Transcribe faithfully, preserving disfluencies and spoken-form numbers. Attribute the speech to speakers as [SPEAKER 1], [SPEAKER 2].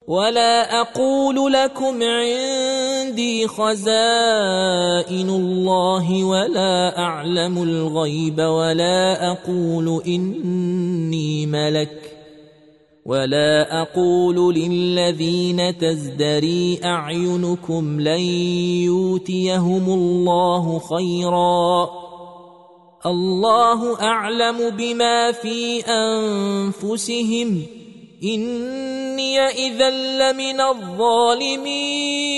[SPEAKER 1] ولا أقول لكم عندي خزائن الله ولا أعلم الغيب ولا أقول إني ملك ولا أقول للذين تزدري أعينكم لن يؤتيهم الله خيرا الله أعلم بما في أنفسهم إني إذا لمن الظالمين.